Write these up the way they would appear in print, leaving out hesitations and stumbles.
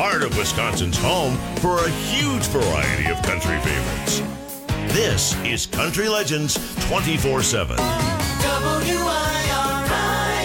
heart of Wisconsin's home for a huge variety of country favorites. This is Country Legends 24/7. WIRI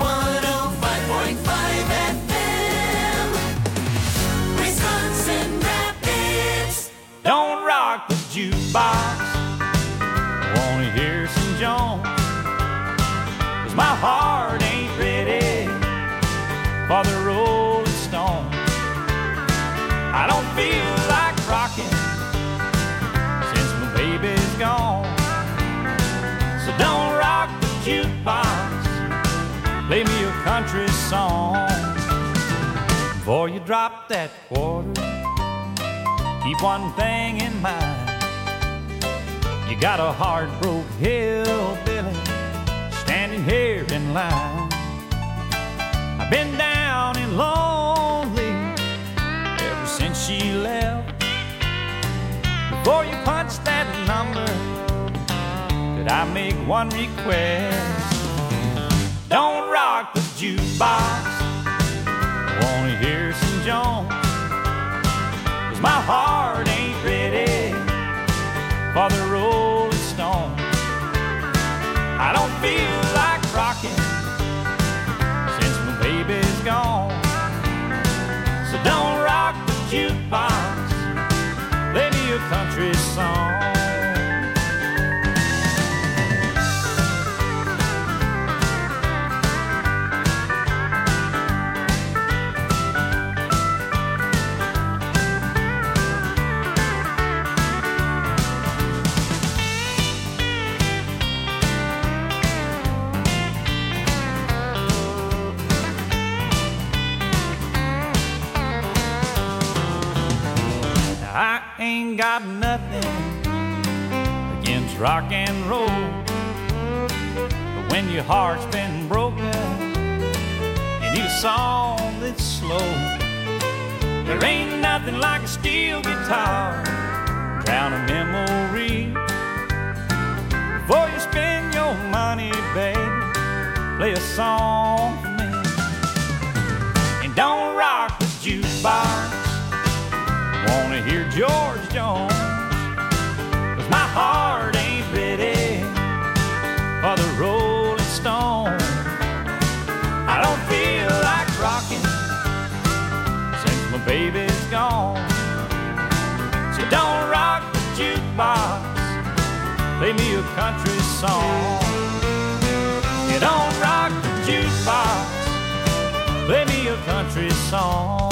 105.5 FM, Wisconsin Rapids. Don't rock the jukebox, I wanna hear some Jones, 'cause my heart ain't ready for the Rolling Stones. I don't feel like rocking since my baby's gone. So don't rock the jukebox, play me a country song. Before you drop that quarter, keep one thing in mind. You got a heart-broke hillbilly standing here in line. I've been down and lonely ever since she left. Before you punch that number, could I make one request? Don't rock the jukebox, I wanna hear some Jones, 'cause my heart ain't ready for the Rolling Stones. I don't feel like rocking since my baby's gone. So don't rock the jukebox, play me a country song. I ain't got nothing against rock and roll, but when your heart's been broken, you need a song that's slow. There ain't nothing like a steel guitar, drown a memory. Before you spend your money, baby, play a song for me. And don't rock the jukebox, wanna hear George Jones, 'cause my heart ain't ready for the Rolling Stones. I don't feel like rocking since my baby's gone. So don't rock the jukebox, play me a country song. You don't rock the jukebox, play me a country song.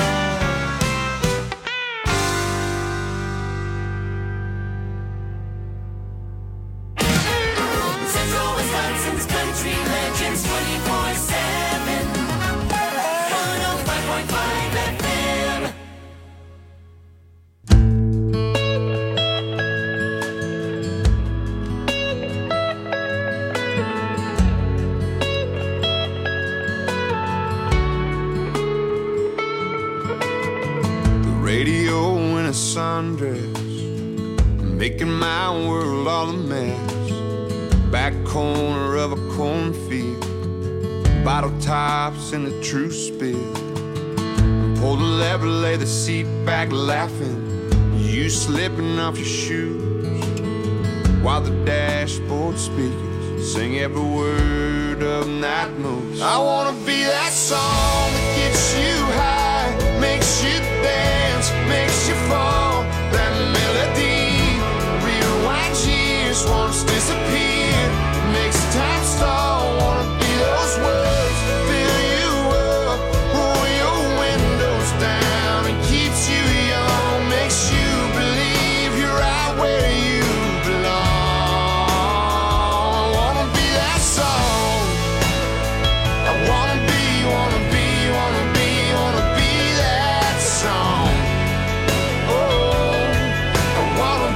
Country Legends 24/7, 105.5 FM. The radio in a sundress, making my world all a mess. Back corner of a cornfield, bottle tops in a true spill. Pull the lever, lay the seat back laughing, you slipping off your shoes, while the dashboard speakers sing every word of Night Moves. I wanna be that song that gets you high, makes you dance, makes you fall. That melody rewinds years, once disappear, makes time stall. Wanna be those words, fill you up, roll your windows down, and keeps you young, makes you believe you're right where you belong. I wanna be that song. I wanna be that song. Oh, I wanna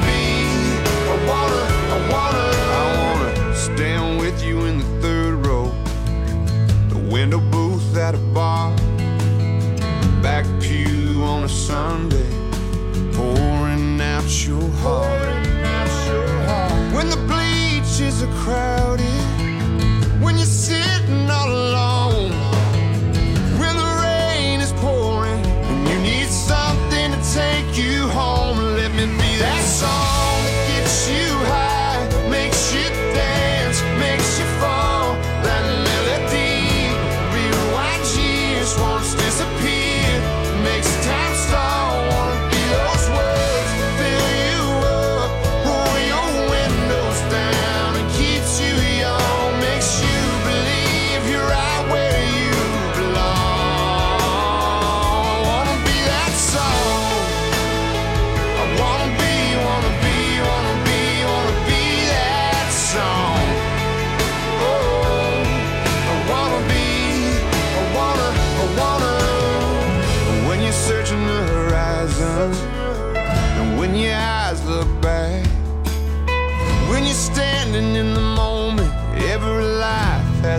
stand with you in the third row, the window booth at a bar, back pew on a Sunday, pouring out your heart. When the bleachers are crowded, when you're sitting all alone, when the rain is pouring and you need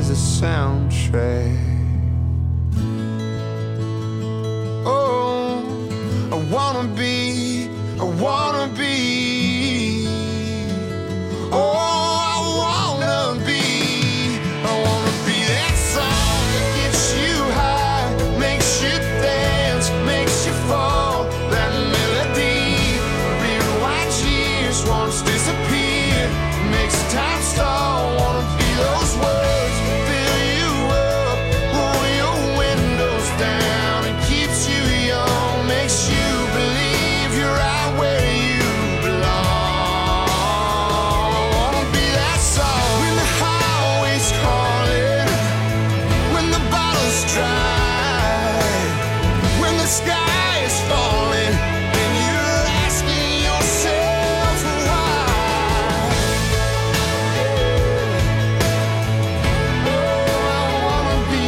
the soundtrack. Oh, I wanna be, I wanna be. Oh, I wanna be that song that gets you high, makes you dance, makes you fall. That melody, rewind years, once disappear, makes time stall. Wanna be those words, fill you up, roll your windows down, and keeps you young, makes you believe you're right where you belong. Wanna be that song when the highway's calling, when the bottle's dry, when the sky is falling, and you're asking yourself why. Oh, I wanna be,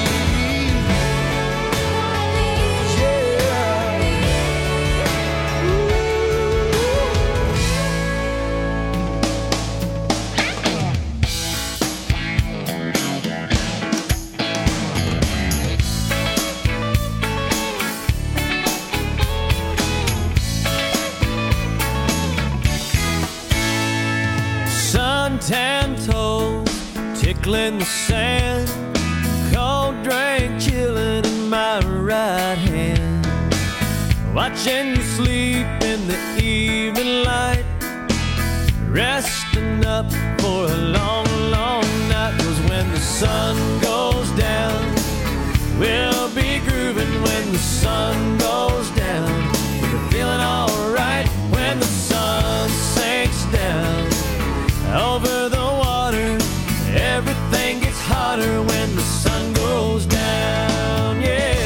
Suntan toes tickling the sand, cold drink chilling in my right hand, watching you sleep in the evening light, resting up for a long, long night. 'Cause when the sun goes down, we'll be grooving. When the sun goes down, we'll be feeling alright. When the sun sinks down over the water, everything gets hotter when the sun goes down, yeah.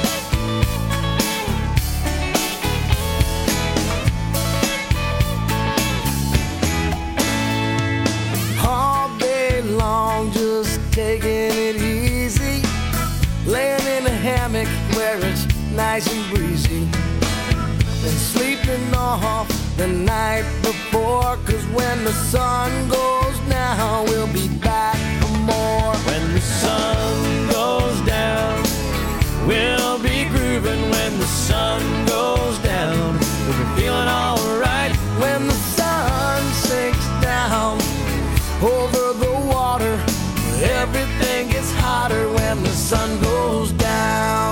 All day long, just taking it easy, laying in a hammock where it's nice and breezy, and sleeping off the night before. 'Cause when the sun goes down, we'll be back for more. When the sun goes down, we'll be grooving. When the sun goes down, we'll be feeling alright. When the sun sinks down over the water, everything gets hotter when the sun goes down.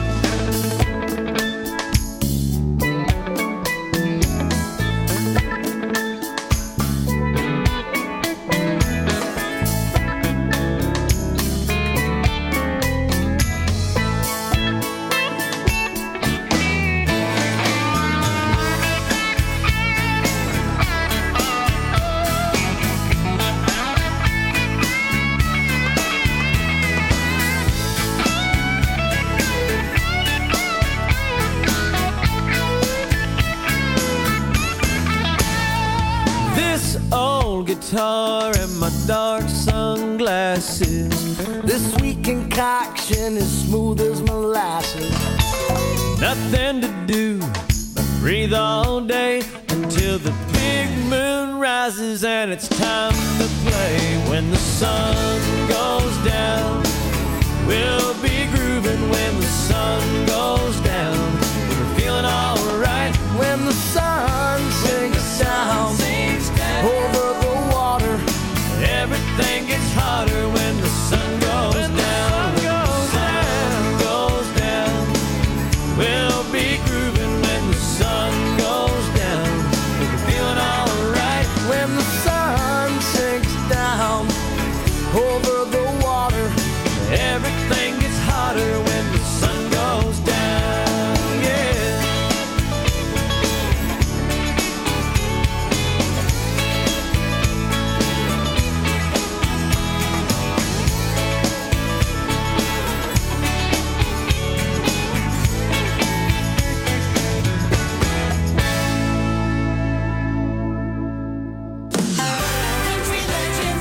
Guitar and my dark sunglasses. This sweet concoction is smooth as molasses. Nothing to do but breathe all day until the big moon rises and it's time to play. When the sun goes down, we'll be grooving. When the sun goes down, we're feeling alright. When the sun sinks down over the water, everything gets hotter when the sun goes down. When the sun goes down, we'll be grooving. When the sun goes down, we'll be feeling alright. when the sun sinks down over the water, everything gets hotter when the sun goes down, yeah. Country Legends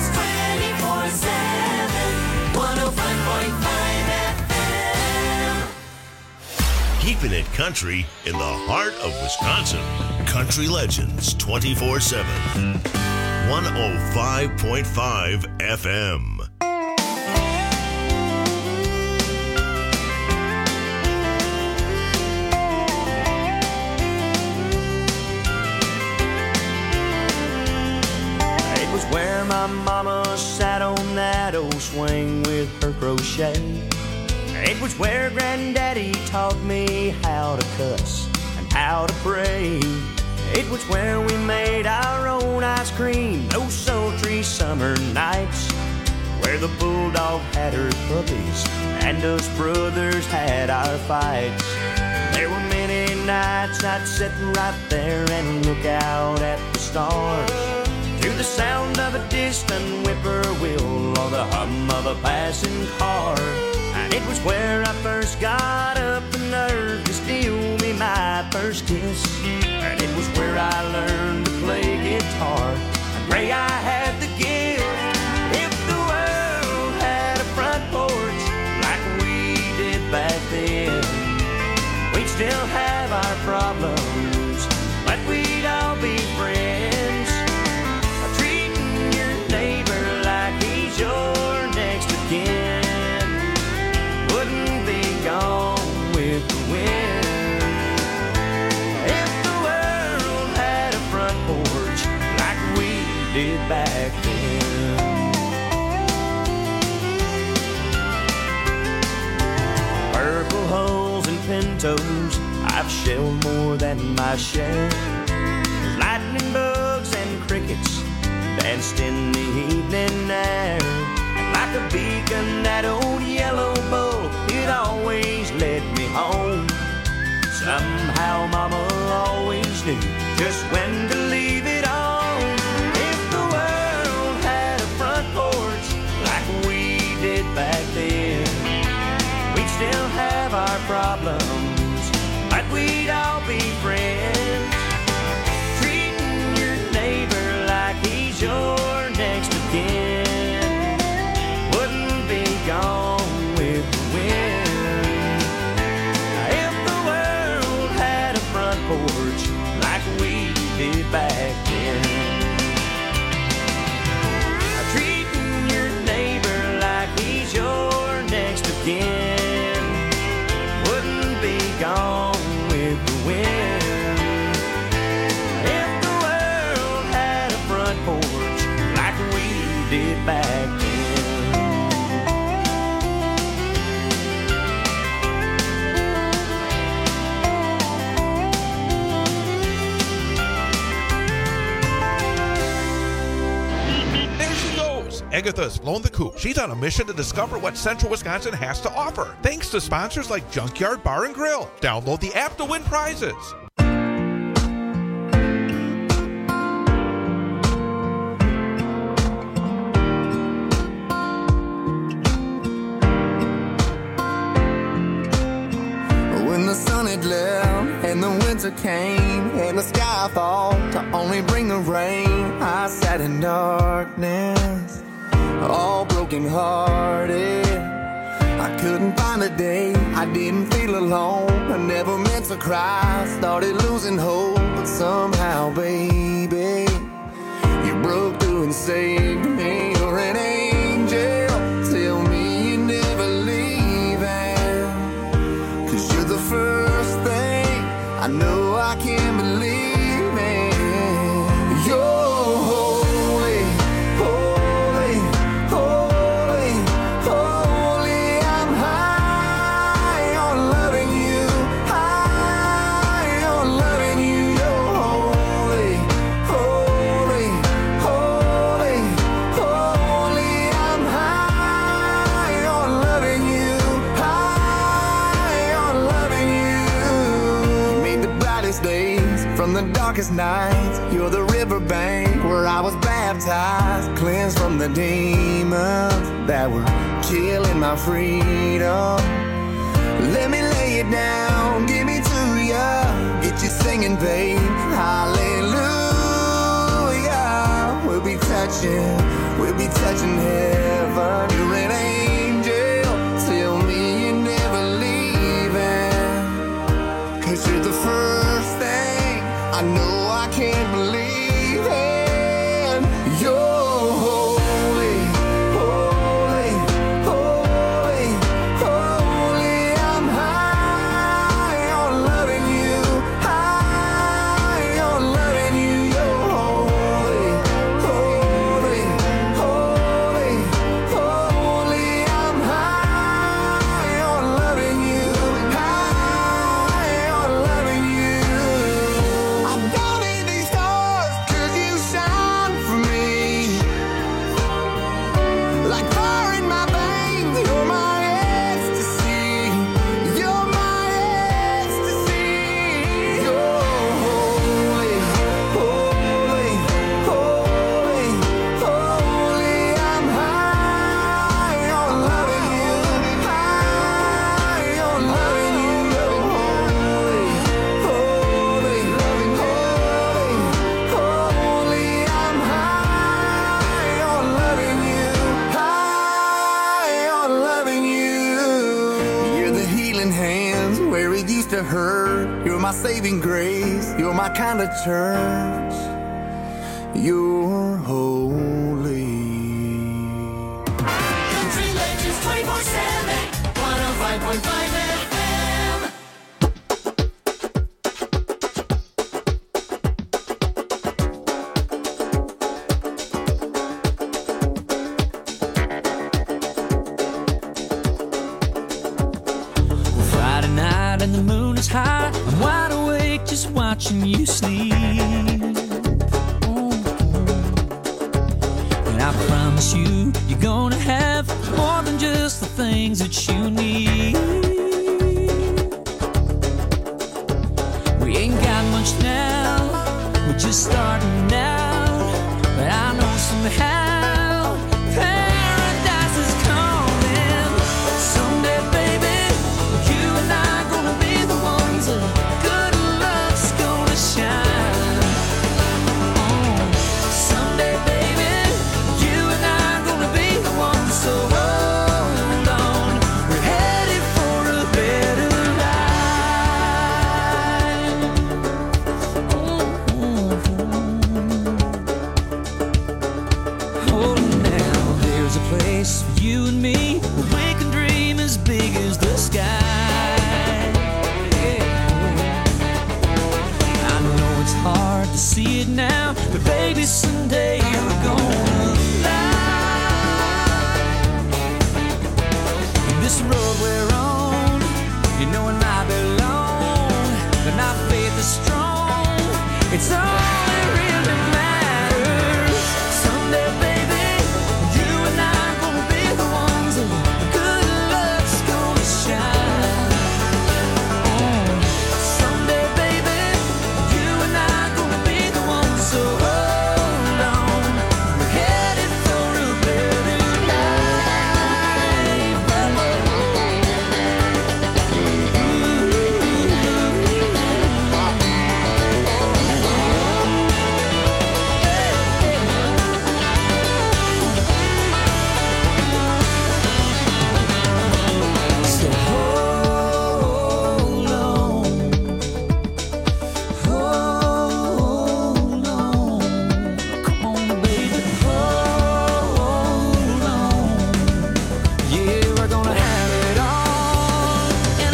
24/7, 105.5 FM. Keeping it country in the heart of Wisconsin. Country Legends 24/7. 105.5 FM. swing with her crochet. It was where Granddaddy taught me how to cuss and how to pray. It was where we made our own ice cream those sultry summer nights, where the bulldog had her puppies and us brothers had our fights. There were many nights I'd sit right there and look out at the stars, to the sound of a distant whippoorwill or the hum of a passing car. And it was where I first got up the nerve to steal me my first kiss. And it was where I learned to play guitar and pray I had the gift. If the world had a front porch like we did back then, we'd still have our problems, but we'd all be friends. Treating your neighbor like he's your next of kin wouldn't be gone with the wind. If the world had a front porch like we did back then. Purple hulls and pintos, I've shelled more than my share. Lightning bugs and crickets danced in the evening air. And like a beacon, that old yellow bull, it always led me home. Somehow Mama always knew just when to leave it on. If the world had a front porch like we did back then, we'd still have our problems, but we'd all be friends. Treating your neighbor like he's your next of kin wouldn't be gone with the wind. If the world had a front porch like we did back then. Treating your neighbor like he's your next of kin wouldn't be gone with the wind. If the world had a front porch like we did back then. There she goes. Agatha's blown the coop. She's on a mission to discover what Central Wisconsin has to offer. Thanks to sponsors like Junkyard Bar and Grill. Download the app to win prizes. When the sun had left and the winter came and the sky fall to only bring the rain, I sat in darkness, all broken hearted. I couldn't find a day I didn't feel alone. I never meant to cry, started losing hope, but somehow, baby, you broke through and saved me. You're an angel, tell me you're never leaving, 'cause you're the first thing I know I can believe in. You're holy, holy, holy, holy. I'm high on loving you, high on loving you. You're holy, holy, holy, holy. I'm high on loving you, high on loving you. You made the brightest days from the darkest nights. You're the riverbank where I was baptized, cleansed from the demons that were killing my freedom. Let me lay it down, give me to ya, get you singing, babe. Hallelujah. We'll be touching heaven. You're an angel, tell me you're never leaving, 'cause you're the first thing I know I can't believe in. You're holy, holy, holy, holy. I'm high on loving you, high on loving you. You're holy, holy, holy, holy. where it used to hurt. You're my saving grace. You're my kind of church. You're holy. Country Legends 24/7, 105.5 FM. Friday night and the moon is high. I'm wide awake just watching you sleep. And I promise you, you're gonna have more than just the things that you need. We ain't got much now, we're just starting out. But I know somehow paradise is coming. Someday, baby, you and I gonna be the ones that good luck's gonna shine. Someday, baby, you and I gonna be the ones. So hold on, we're headed for a better life. Oh, now there's a place for you and me where we can dream as big as the sky. Yeah. I know it's hard to see it now, but baby, someday we're gonna fly. This road we're on, you know it might be long, but my faith is strong. It's all that really matters. Someday, baby, you and I gonna be the ones that good luck's gonna shine. Someday, baby, you and I gonna be the ones. So hold on, we're headed for a better So hold on, hold on. Come on, baby, hold on. Yeah, we're gonna have it all. And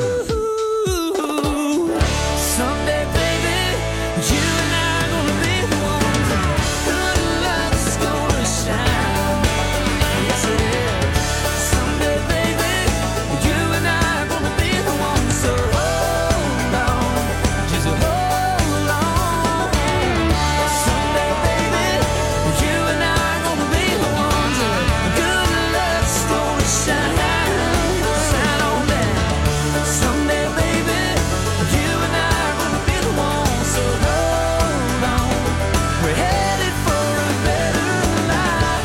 someday, baby, you and I gonna be the ones. Good luck's gonna shine. Yes, it is. Someday, baby, you and I gonna be the ones. So hold on, just hold on. Someday, baby, you and I gonna be the ones. Good luck's gonna shine. Shine on down. Someday, baby, you and I gonna be the ones. So hold on, we're headed for a better life.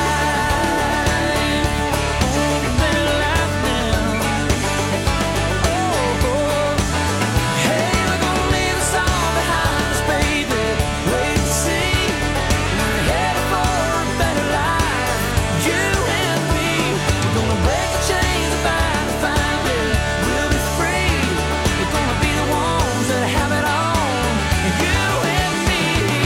Oh, a better life now. Oh, hey, we're gonna leave us all behind us, baby. Wait and see. We're headed for a better life. You and me. We're gonna break the chains that bind us, find it. We'll be free. We're gonna be the ones that have it all. You and me.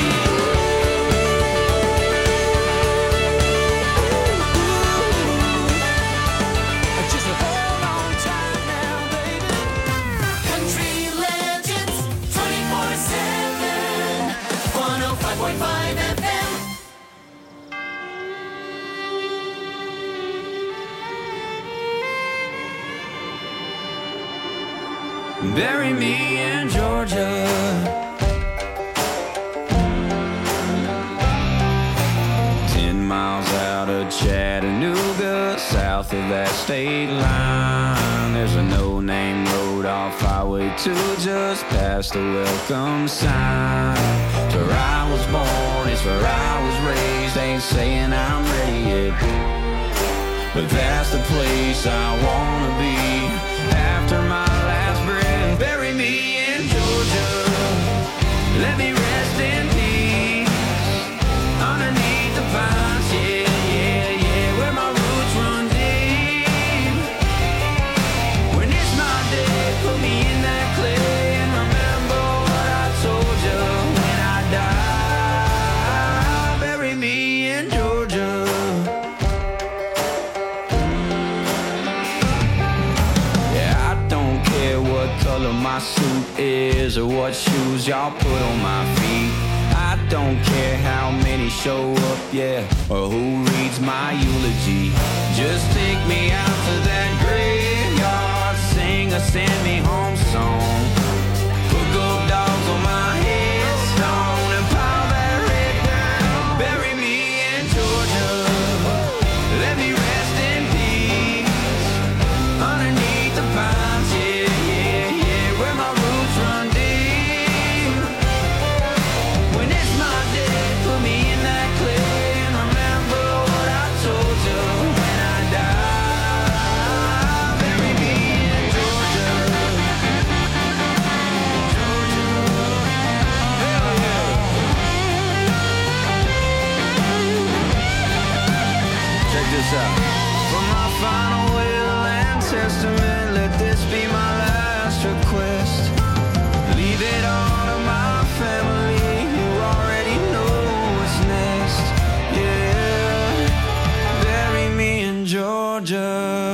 Just hold on tight now, baby. Country Legends 24/7, 105.5 FM. Bury me in Georgia. 10 miles out of Chattanooga, south of that state line. There's a no-name road off Highway 2, just past the welcome sign. It's where I was born, it's where I was raised. Ain't saying I'm ready yet, but that's the place I wanna be after my last breath. Bury me in Georgia, let me rest in peace underneath the pines. Yeah, yeah, yeah, where my roots run deep. When it's my day, put me color my suit is or what shoes y'all put on my feet. I don't care how many show up, yeah, or who reads my eulogy. Just take me out to that graveyard, sing a send me home song. Put gold dogs on my headstone and pile that red down. Bury me in Georgia, let me rest in peace underneath the pines, yeah, yeah, yeah, where my roots run deep. When it's my day, put me in that clay and remember what I told you when I die. Bury me in Georgia, Georgia, hell yeah. Check this out. For my final will and testament, let this be my last request. Leave it all to my family, you already know what's next. Yeah, bury me in Georgia.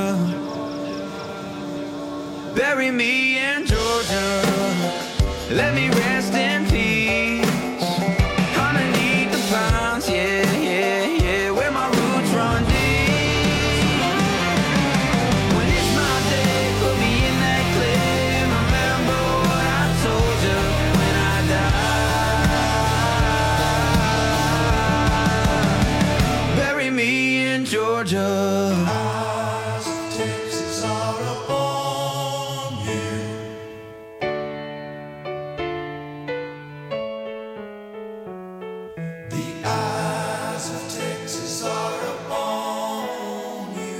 Bury me in Georgia. Let me rest in peace underneath the pines, yeah, yeah, yeah, where my roots run deep. When it's my day, put me in that clay and remember what I told you when I die. Bury me in Georgia. Texas are upon you. The eyes of Texas are upon you.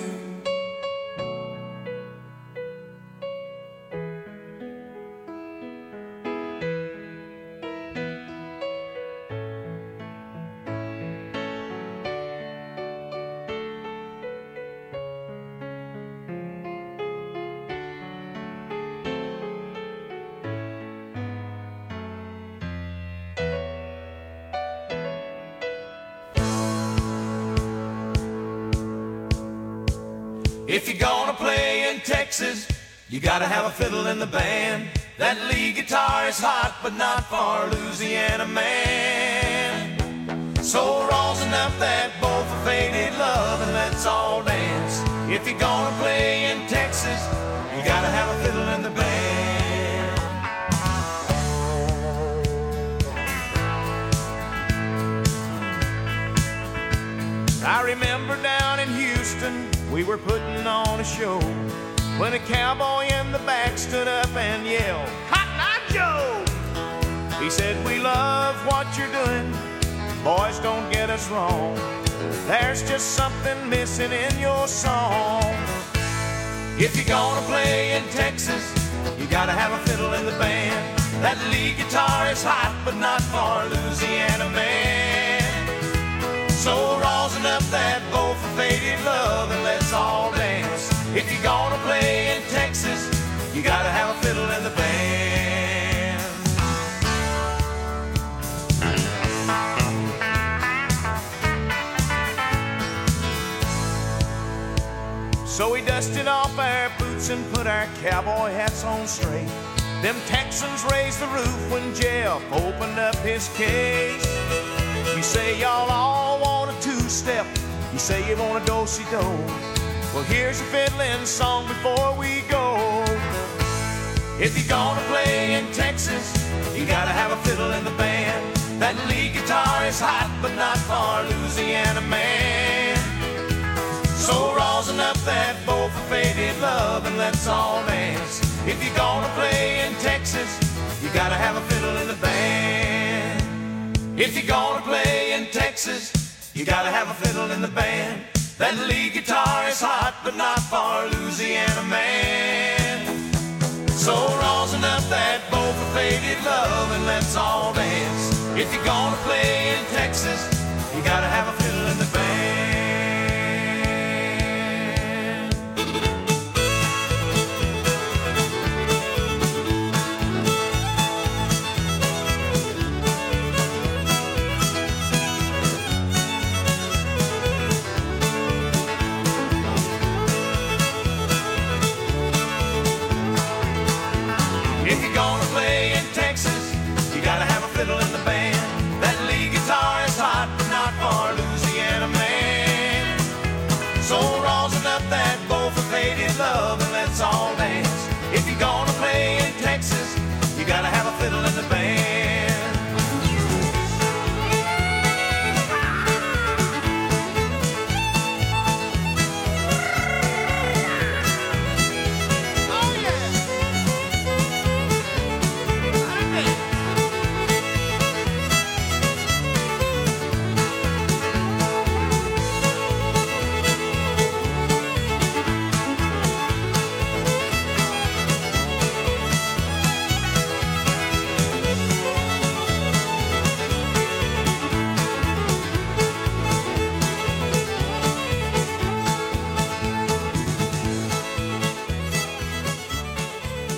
If you're gonna play in Texas, you gotta have a fiddle in the band. That lead guitar is hot, but not for a Louisiana man. So rosin up that bowl for faded love and let's all dance. If you're gonna play in Texas, you gotta have a fiddle in the band. I remember down in Houston, we were putting on a show when a cowboy in the back stood up and yelled, "Cotton Eye Joe!" He said, "We love what you're doing, boys, don't get us wrong. There's just something missing in your song. If you're gonna play in Texas, you gotta have a fiddle in the band. That lead guitar is hot, but not for a Louisiana man. So rosin up that bowl for faded love and let's all dance. If you're gonna play in Texas, you gotta have a fiddle in the band." So we dusted off our boots and put our cowboy hats on straight. Them Texans raised the roof when Jeff opened up his case. You say y'all all want a two-step, you say you want a do-si-do. Well, here's a fiddling song before we go. If you're gonna play in Texas, you gotta have a fiddle in the band. That lead guitar is hot, but not for a Louisiana man. So rosin up that bowl for faded love and let's all dance. If you're gonna play in Texas, you gotta have a fiddle in the band. If you're gonna play in Texas, you gotta have a fiddle in the band. That lead guitar is hot, but not for a Louisiana man. So rosin up that bowl for faded love and let's all dance. If you're gonna play in Texas, you gotta have a fiddle in the band.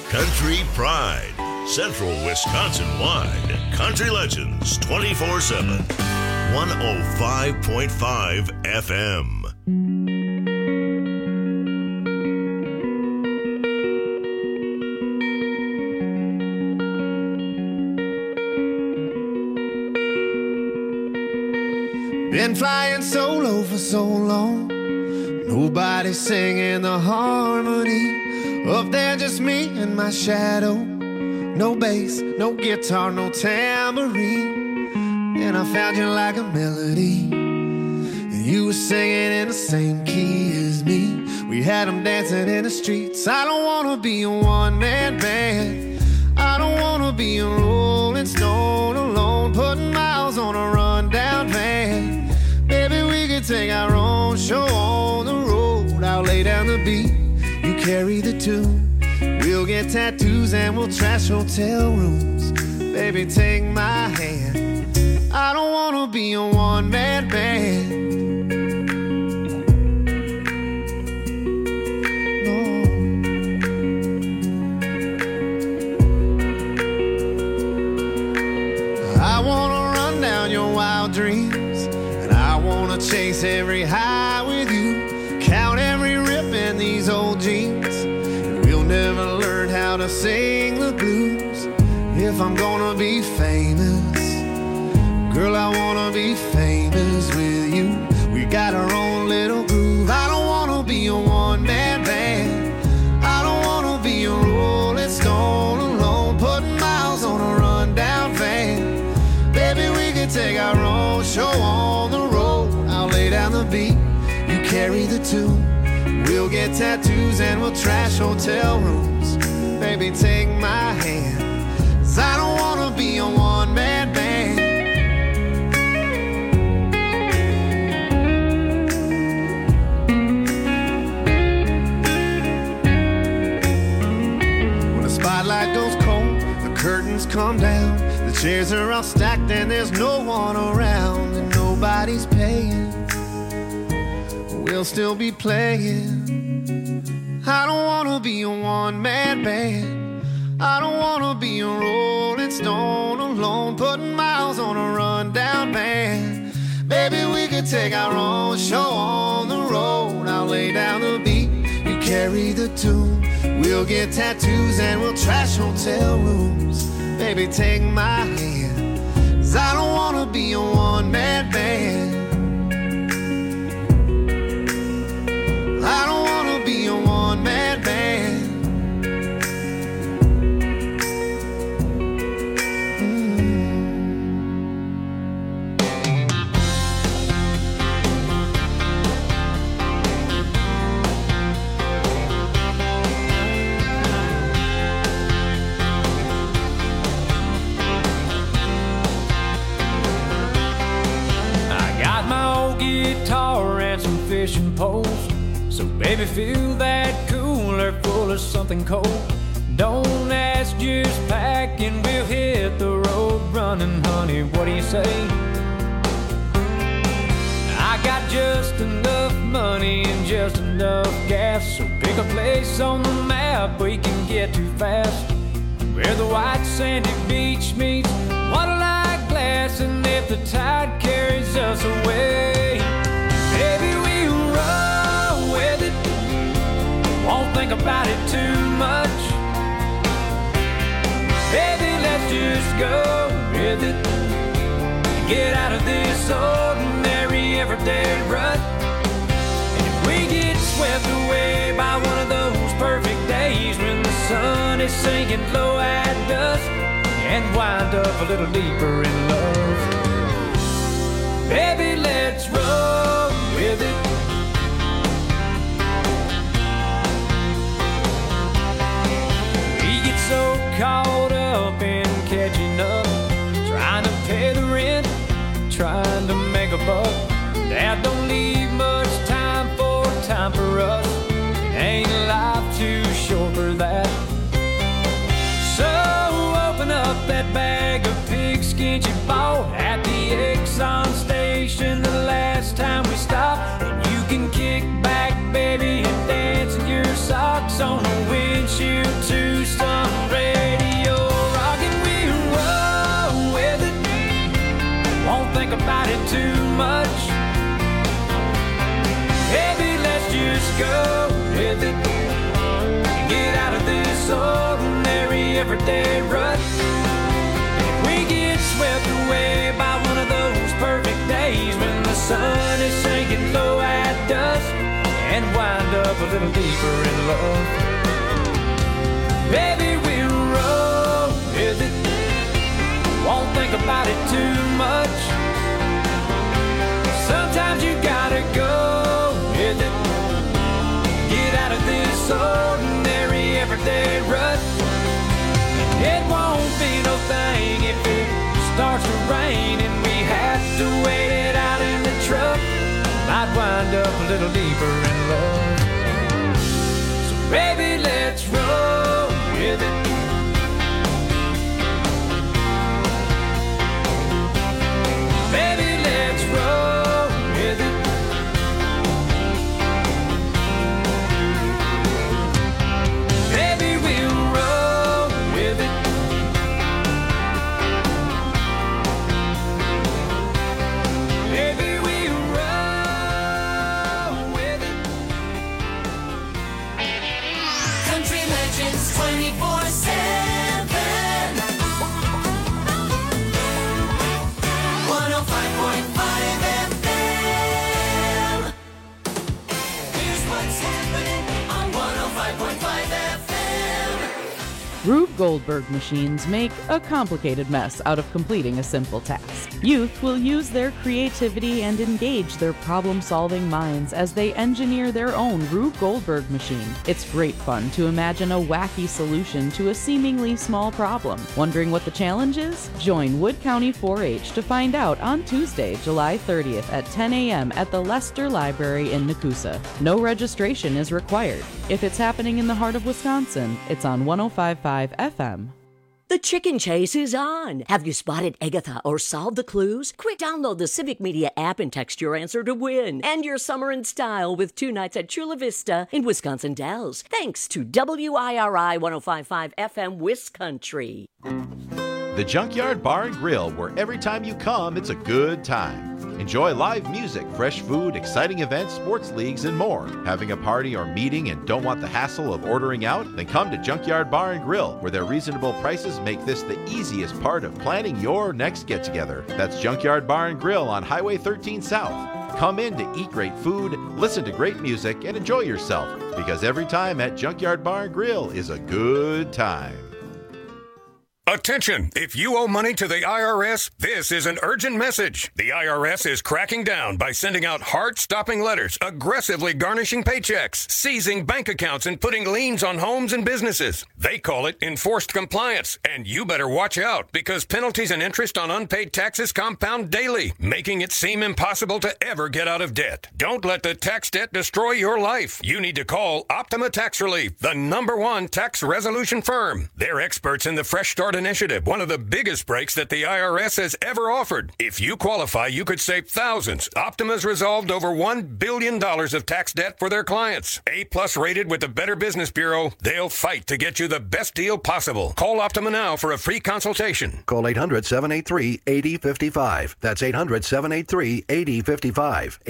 Country Pride, Central Wisconsin-wide. Country Legends 24/7. 105.5 FM. Been flying solo for so long, nobody singing the harmony. Up there just me and my shadow. No bass, no guitar, no tambourine. And I found you like a melody, and you were singing in the same key as me. We had them dancing in the streets. I don't wanna be a one-man band. I don't wanna be a Rolling Stone alone, putting miles on a rundown van. Maybe we could take our own show on the road. I'll lay down the beat, you carry the tune. We'll get tattoos and we'll trash hotel rooms. Baby, take my hand. I don't wanna be a one-man band. No. I wanna run down your wild dreams, and I wanna chase every high with you. Count every rip in these old jeans. We'll never learn how to sing the blues. If I'm gonna be famous, girl, I wanna be famous with you. We got our own little groove. I don't wanna be a one-man band. I don't wanna be a Rolling Stone alone, putting miles on a rundown van. Baby, we can take our own show on the road. I'll lay down the beat, you carry the tune. We'll get tattoos and we'll trash hotel rooms. Baby, take my hand, 'cause I don't wanna be a one-man band. When the spotlight goes cold, the curtains come down, the chairs are all stacked and there's no one around, and nobody's paying. We'll still be playing. I don't wanna be a one-man band. I don't wanna be a Rolling Stone alone, putting miles on a rundown van. Baby, we could take our own show on the road. I'll lay down the beat, you carry the tune. We'll get tattoos and we'll trash hotel rooms. Baby, take my hand, 'cause I don't wanna be a one-man band. I don't wanna be a one-man band. I got my old guitar and some fishing poles. So baby, fill that cooler full of something cold. Don't ask, just pack and we'll hit the road running, honey. What do you say? I got just enough money and just enough gas, so pick a place on the map we can get to fast, where the white sandy beach meets water-like glass, and if the tide carries us away, baby, we'll roll with it. Won't think about it too much. Baby, let's just go with it. Get out of this ordinary everyday rut. And if we get swept away by one of those perfect days when the sun is sinking low at dusk, and wind up a little deeper in love, baby, let's roll with it. So caught up in catching up, trying to pay the rent, trying to make a buck. Dad don't leave much time for us. Ain't life too short for that? So open up that bag of pigskin you bought at the Exxon station the last time we stopped, and you can kick back, baby, and dance in your socks on the windshield to some go with it. Get out of this ordinary everyday rut. If we get swept away by one of those perfect days when the sun is sinking low at dusk and wind up a little deeper in love, baby, we'll roll with it. Won't think about it too much. Sometimes you gotta go with it. Get out of this ordinary everyday rut. It won't be no thing if it starts to rain and we have to wait it out in the truck. Might wind up a little deeper in love. So baby, let's roll with it. Baby, let's roll with it. Baby, we'll roll with it. Baby, we'll roll with it. Country Legends 24/7. 105.5 FM. Here's what's happening on 105.5 FM. Rube Goldberg machines make a complicated mess out of completing a simple task. Youth will use their creativity and engage their problem-solving minds as they engineer their own Rube Goldberg machine. It's great fun to imagine a wacky solution to a seemingly small problem. Wondering what the challenge is? Join Wood County 4-H to find out on Tuesday, July 30th at 10 a.m. at the Lester Library in Nakusa. No registration is required. If it's happening in the heart of Wisconsin, it's on 105.5 FM. The chicken chase is on. Have you spotted Agatha or solved the clues? Quick, download the Civic Media app and text your answer to win. End your summer in style with 2 nights at Chula Vista in Wisconsin Dells. Thanks to WIRI 105.5 FM Wiscountry. The Junkyard Bar and Grill, where every time you come, it's a good time. Enjoy live music, fresh food, exciting events, sports leagues, and more. Having a party or meeting and don't want the hassle of ordering out? Then come to Junkyard Bar and Grill, where their reasonable prices make this the easiest part of planning your next get-together. That's Junkyard Bar and Grill on Highway 13 South. Come in to eat great food, listen to great music, and enjoy yourself, because every time at Junkyard Bar and Grill is a good time. Attention! If you owe money to the IRS, this is an urgent message. The IRS is cracking down by sending out heart-stopping letters, aggressively garnishing paychecks, seizing bank accounts, and putting liens on homes and businesses. They call it enforced compliance, and you better watch out because penalties and interest on unpaid taxes compound daily, making it seem impossible to ever get out of debt. Don't let the tax debt destroy your life. You need to call Optima Tax Relief, the #1 tax resolution firm. They're experts in the Fresh Start Initiative, one of the biggest breaks that the IRS has ever offered. If you qualify, you could save thousands. Optima's resolved over $1 billion of tax debt for their clients. A+ rated with the Better Business Bureau, they'll fight to get you the best deal possible. Call Optima now for a free consultation. Call 800-783-8055. That's 800-783-8055.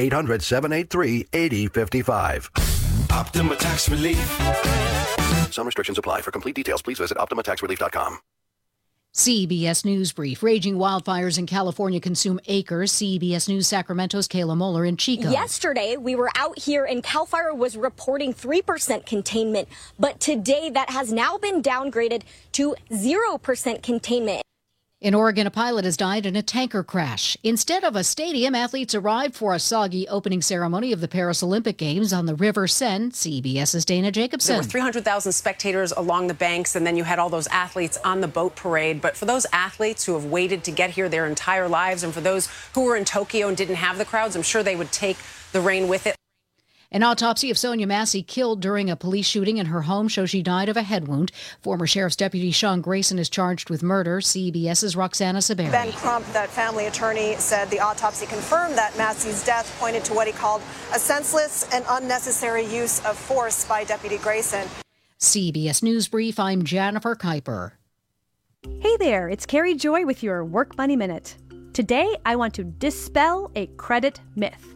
800-783-8055. Optima Tax Relief. Some restrictions apply. For complete details, please visit OptimaTaxRelief.com. CBS News Brief. Raging wildfires in California consume acres. CBS News Sacramento's Kayla Moeller in Chico. Yesterday, we were out here and CAL FIRE was reporting 3% containment. But today, that has now been downgraded to 0% containment. In Oregon, a pilot has died in a tanker crash. Instead of a stadium, athletes arrived for a soggy opening ceremony of the Paris Olympic Games on the River Seine. CBS's Dana Jacobson. There were 300,000 spectators along the banks, and then you had all those athletes on the boat parade. But for those athletes who have waited to get here their entire lives, and for those who were in Tokyo and didn't have the crowds, I'm sure they would take the rain with it. An autopsy of Sonia Massey, killed during a police shooting in her home, shows she died of a head wound. Former Sheriff's Deputy Sean Grayson is charged with murder. CBS's Roxana Saberi. Ben Crump, that family attorney, said the autopsy confirmed that Massey's death pointed to what he called a senseless and unnecessary use of force by Deputy Grayson. CBS News Brief, I'm Jennifer Kuiper. Hey there, it's Carrie Joy with your Work Money Minute. Today, I want to dispel a credit myth.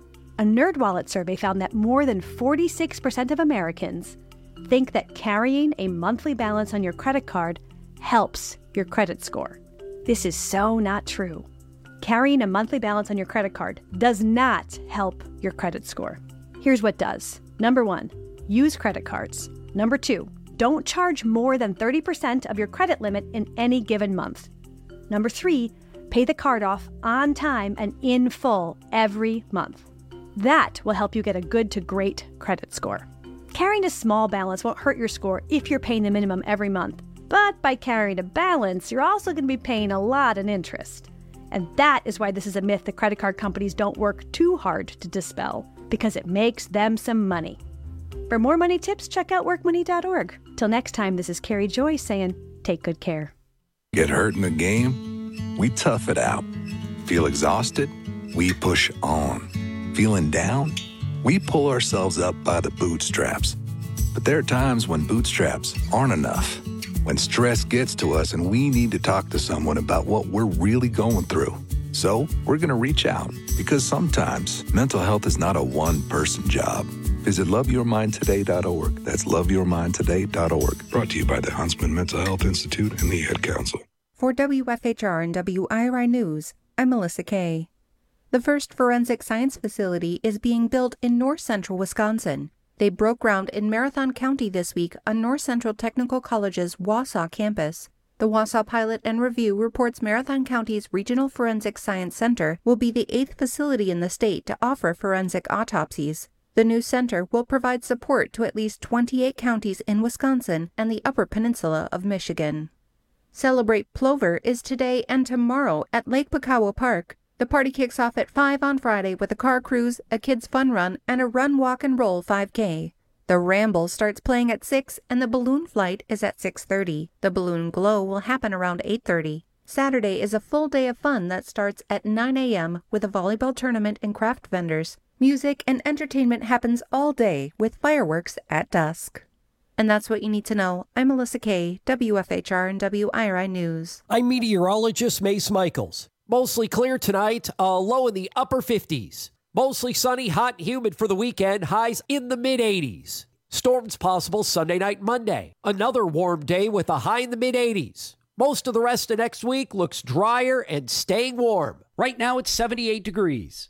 A NerdWallet survey found that more than 46% of Americans think that carrying a monthly balance on your credit card helps your credit score. This is so not true. Carrying a monthly balance on your credit card does not help your credit score. Here's what does. Number 1, use credit cards. Number 2, don't charge more than 30% of your credit limit in any given month. Number 3, pay the card off on time and in full every month. That will help you get a good to great credit score. Carrying a small balance won't hurt your score if you're paying the minimum every month. But by carrying a balance, you're also going to be paying a lot in interest. And that is why this is a myth the credit card companies don't work too hard to dispel, because it makes them some money. For more money tips, check out workmoney.org. Till next time, this is Carrie Joy saying, take good care. Get hurt in a game? We tough it out. Feel exhausted? We push on. Feeling down? We pull ourselves up by the bootstraps. But there are times when bootstraps aren't enough. When stress gets to us and we need to talk to someone about what we're really going through. So we're going to reach out, because sometimes mental health is not a one-person job. Visit loveyourmindtoday.org. That's loveyourmindtoday.org. Brought to you by the Huntsman Mental Health Institute and the Ad Council. For WFHR and WIRI News, I'm Melissa Kay. The first forensic science facility is being built in north central Wisconsin. They broke ground in Marathon County this week on North Central Technical College's Wausau campus. The Wausau Pilot and Review reports Marathon County's Regional Forensic Science Center will be the 8th facility in the state to offer forensic autopsies. The new center will provide support to at least 28 counties in Wisconsin and the Upper Peninsula of Michigan. Celebrate Plover is today and tomorrow at Lake Pakawa Park. The party kicks off at 5 on Friday with a car cruise, a kids' fun run, and a run, walk, and roll 5K. The Ramble starts playing at 6, and the balloon flight is at 6:30. The balloon glow will happen around 8:30. Saturday is a full day of fun that starts at 9 a.m. with a volleyball tournament and craft vendors. Music and entertainment happens all day with fireworks at dusk. And that's what you need to know. I'm Melissa Kay, WFHR and WIRI News. I'm meteorologist Mace Michaels. Mostly clear tonight, a low in the upper 50s. Mostly sunny, hot and humid for the weekend, highs in the mid-80s. Storms possible Sunday night, Monday. Another warm day with a high in the mid-80s. Most of the rest of next week looks drier and staying warm. Right now it's 78 degrees.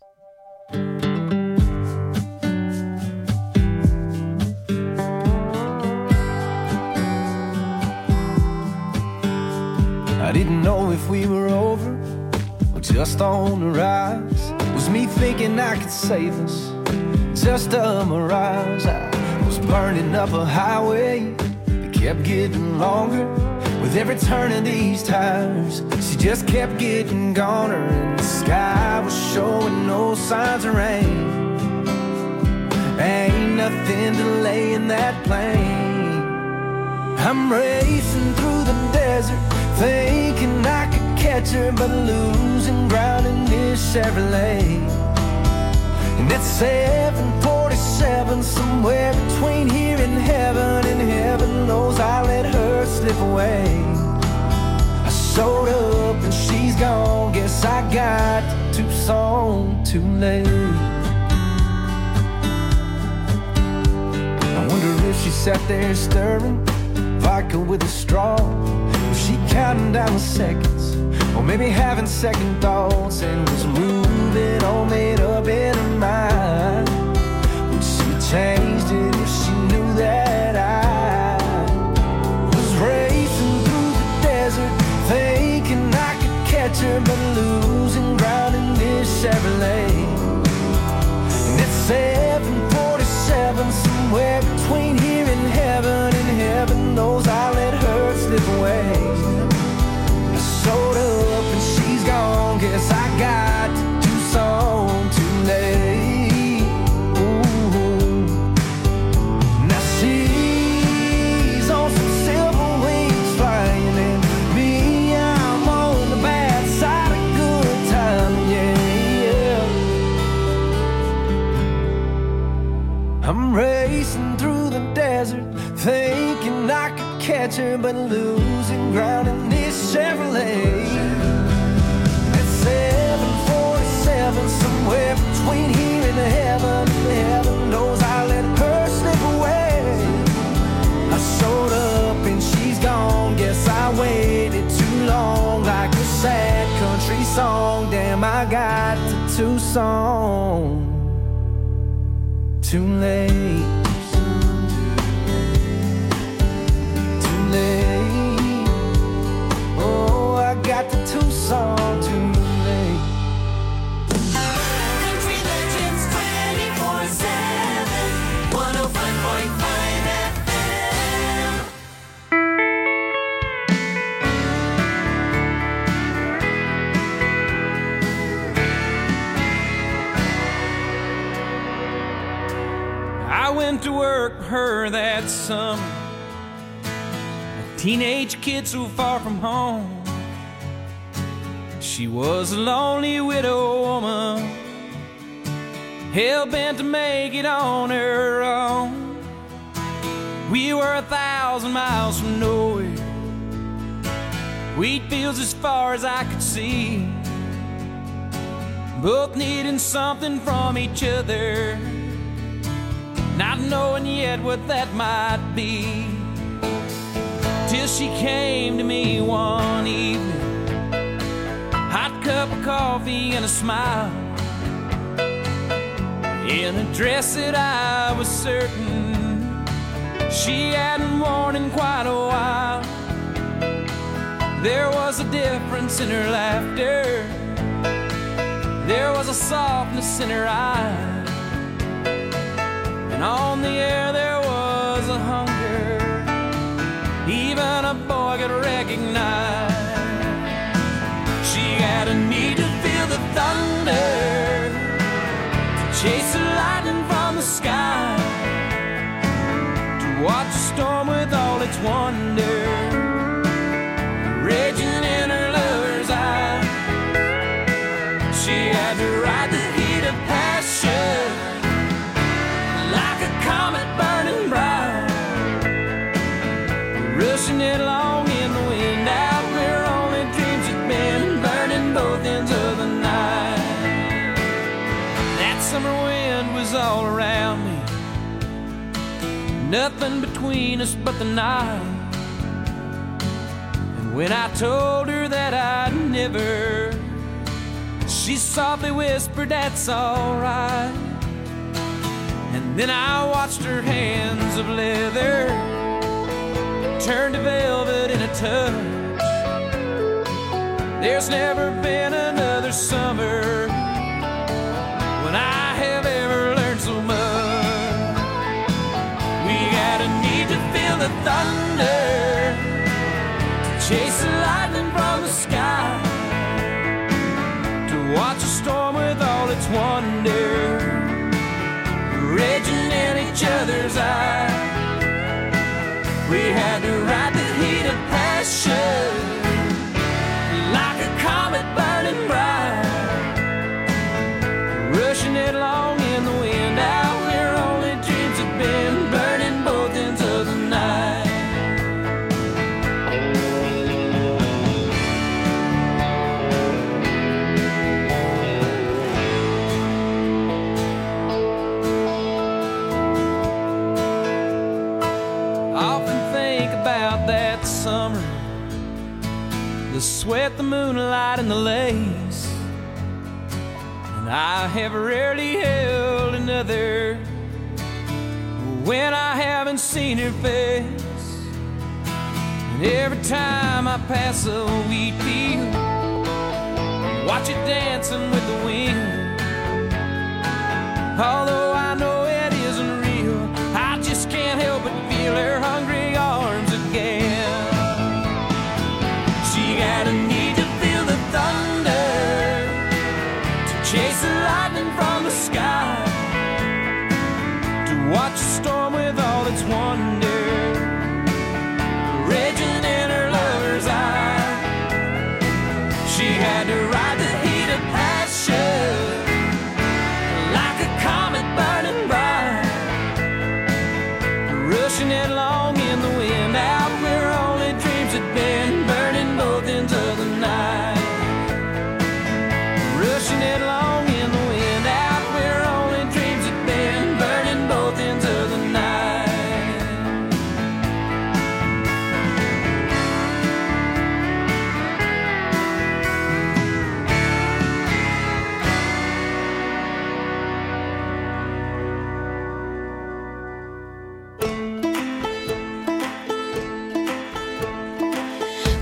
I didn't know if we were over or just on the rise. Was me thinking I could save us, just a mirage. I was burning up a highway that kept getting longer. With every turn of these tires, she just kept getting goner. And the sky was showing no signs of rain. Ain't nothing delaying that plane. I'm racing through the desert, thinking I could catch her, but losing ground in this Chevrolet. And it's 7:47, somewhere between here and heaven knows I let her slip away. I showed up and she's gone, guess I got to Tucson too late. I wonder if she sat there stirring vodka with a straw. Was she counting down the seconds, or maybe having second thoughts, and was moving all made up in her mind? Would she have changed it if she knew that I was racing through the desert, thinking I could catch her, but losing ground in this Chevrolet? And it's 7:47, somewhere between here and heaven knows I let her slip away. I showed up and she's gone, guess I got to Tucson too late. Ooh. Now she's on some silver wings flying, and me, I'm on the bad side of good time, yeah. I'm racing through the desert, thinking I could catch her, but losing ground in this Chevrolet. At 7:47, somewhere between here and heaven knows I let her slip away. I showed up and she's gone. Guess I waited too long, like a sad country song. Damn, I got to Tucson too late. Too late. Oh, I got to Tucson too late. Country Legends 24/7, 105.5 FM. I went to work for her that summer, a teenage kid so far from home. She was a lonely widow woman, hell-bent to make it on her own. We were 1,000 miles from nowhere, wheat fields as far as I could see, both needing something from each other, not knowing yet what that might be. Till she came to me one evening, hot cup of coffee and a smile, in a dress that I was certain she hadn't worn in quite a while. There was a difference in her laughter, there was a softness in her eyes, and on the air there was a hunger even a boy could recognize. She had a need to feel the thunder, to chase the lightning from the sky, to watch a storm with all its wonder raging in her lover's eye. She had to ride the heat of passion like a comet burning bright, rushing it along in the wind out where only dreams had been, burning both ends of the night. That summer wind was all around me, nothing between us but the night. And when I told her that I'd never, she softly whispered, "That's alright." And then I watched her hands of leather turn to velvet in a touch. There's never been another summer when I have ever learned so much. We had a need to feel the thunder, to chase the lightning from the sky, to watch a storm with all its wonder raging in each other's eyes. We had to ride the heat of passion like a comet burning bright, rushing it along in the wind out where only dreams had been, burning both ends of the night. Summer, the sweat, the moonlight, and the lace, and I have rarely held another when I haven't seen her face. And every time I pass a wheat field, watch it dancing with the wind, although I know it isn't real, I just can't help but feel her hungry arms again. She had a need to feel the thunder, to chase the lightning from the sky, to watch a storm with all its wonder raging in her lover's eye. She had to ride the heat of passion like a comet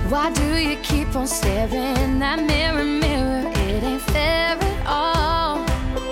Why do you keep on staring? That mirror, mirror, it ain't fair at all.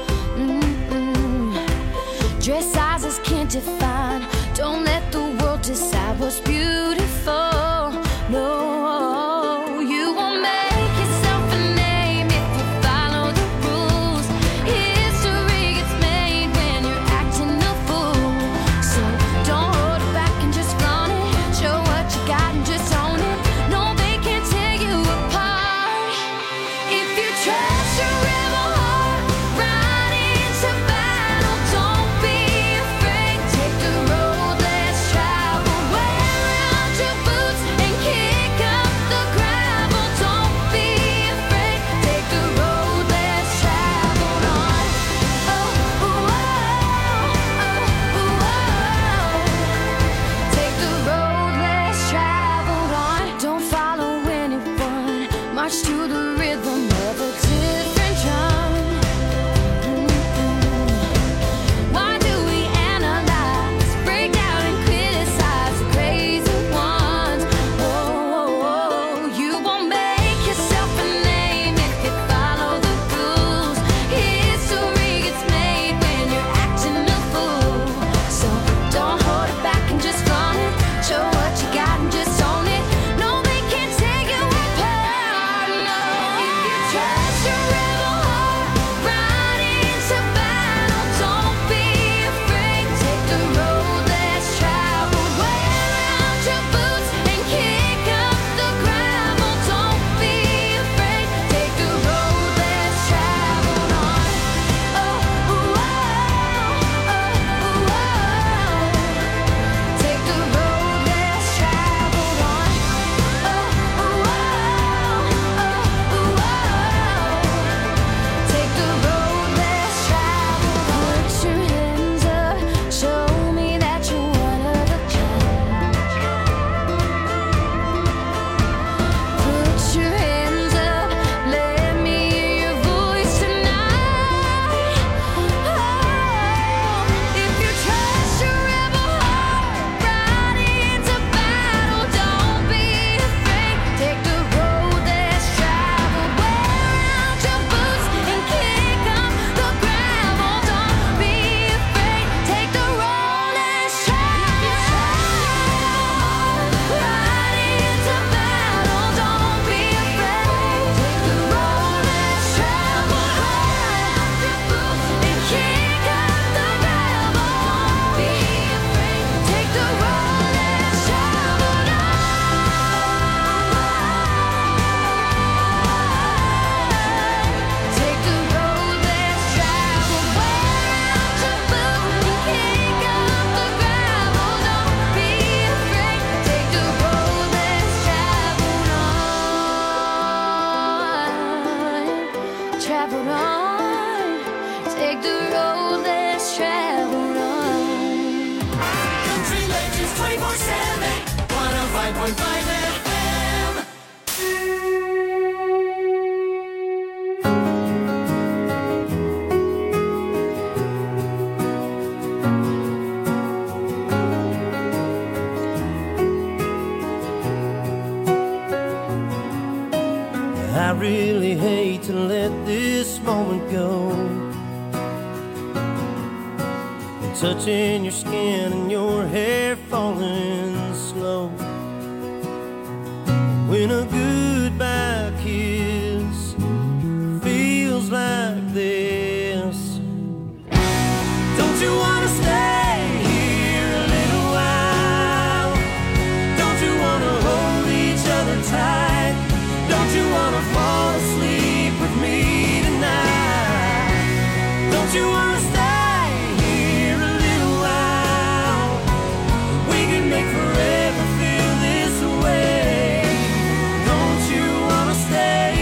Dress sizes can't define. Don't let the world decide what's beautiful. No, you won't make yourself a name if you follow the rules. History gets made when you're acting a fool. So don't hold it back and just flaunt it. Show what you got and just own it. No, they can't tear you apart. If you trust your rebel heart, ride into battle. Don't be afraid. Take the road less traveled. Wear out your boots and kick up the gravel. Don't be afraid. Take the road less traveled on. Oh, oh, take the road less traveled on. Don't follow anyone. March to the rhythm of a different drum. Why do we analyze, break down and criticize the crazy ones? Oh, you won't make yourself a name if you follow the rules. History gets made when you're acting a fool. So don't hold it back and just flaunt it. Show what you got and just own it. No, they can't take you apart. No, if you trust your rebel heart, ride into battle. Don't be afraid. Take the road less traveled. Wear out your boots and kick up the gravel. Don't be afraid. Take the road less traveled on. Oh, take the road less traveled on. Take the road less traveled. Put your hands up, show me that you're one of a kind. Put your hands up, let me hear your voice tonight. If you trust your rebel heart, ride into battle. Don't be afraid. Take the road less traveled. Wear out your boots and kick up the gravel. Don't be afraid. Take the road less traveled. Ride into battle. Don't be afraid. Take the road less traveled. Wear out your boots and kick up the gravel. Don't be afraid. Take the road less traveled. Take the road less traveled. Wear out your boots and kick up the gravel. Don't be afraid. Take the road less traveled on. Traveled on. Take the road less traveled on. Country Legends 24/7, 105.5 FM. I really hate to let this moment go. Touching your skin and your hair falling slow. When a goodbye kiss feels like this. Don't you wanna stay here a little while? Don't you wanna hold each other tight? Don't you wanna fall asleep with me tonight? Don't you wanna stay here a little while? We can make forever feel this way. Don't you wanna stay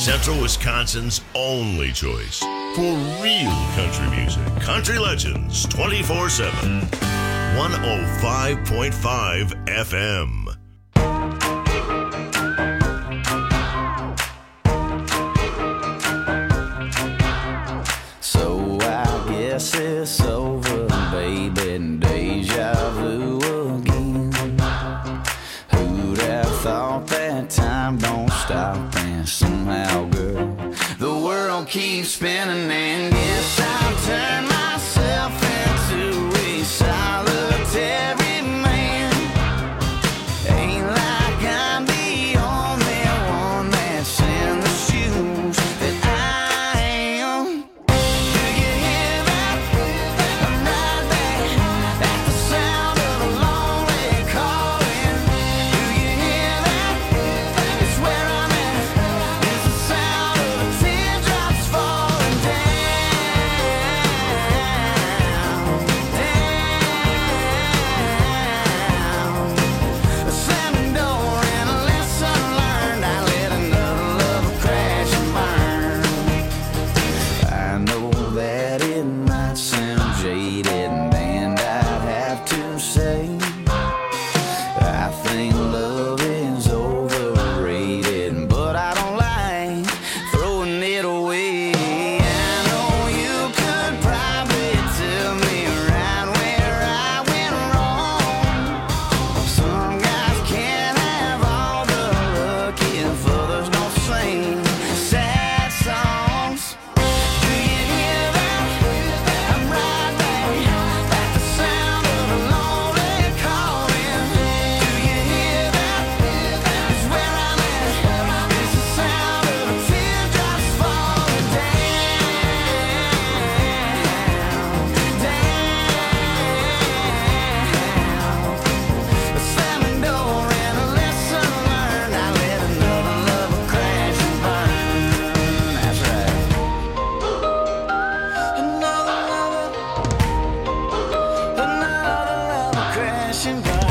Central Wisconsin's only choice for real country music. Country Legends 24/7. 105.5 FM. So I guess it's over, baby, deja vu again. Who'd have thought that time don't stop, and somehow, girl, the world keeps spinning, and yes, I'll turn myself into a solitary man. Ain't like I'm the only one that's in the shoes that I am. Do you hear that? I'm right there at the sound of a lonely calling. Do you hear that? It's where I'm at. It's the sound of the teardrops falling down. A slamming door and a lesson learned. I let another love crash and burn. I know that it might sound jaded, and I'd have to say I think love is overrated, but I don't like throwing it away. I know you could probably tell me right where I went wrong. Some guys can't have all the luck if others don't sing sad songs. Do you hear that? I'm right there at the sound of a lonely calling. Do you hear that? It's where I'm at. It's the sound of the teardrops falling down. A slamming door and a lesson learned. I let another lover crash and burn. That's right. Another lover crash and burn.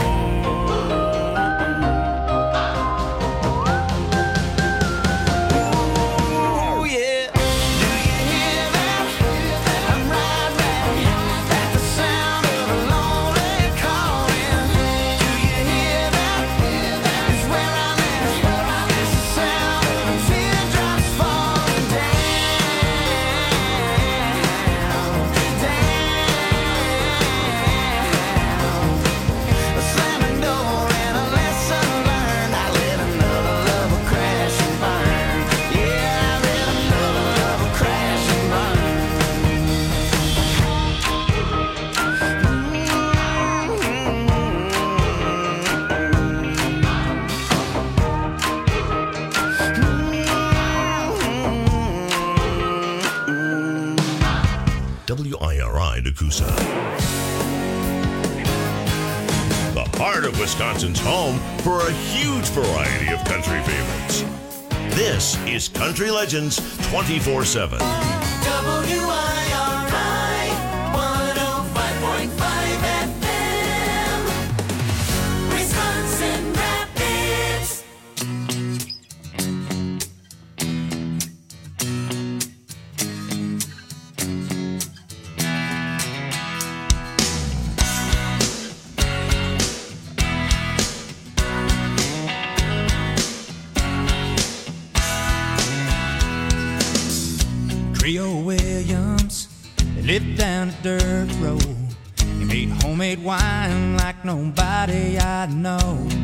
Ooh, yeah. Do you hear that? I'm right there at the sound of a lonely calling. Do you hear that? It's where I'm at. It's the sound of the teardrops falling down. A slamming door and a lesson learned. I let another lover crash and burn. Yeah, I let another lover crash and WIRI Nakusa. The heart of Wisconsin's home for a huge variety of country favorites. This is Country Legends 24/7. WIRI 105.5 FM. Wisconsin Rapids. Trio Williams, they lived down a dirt road. He made homemade wine like nobody I know.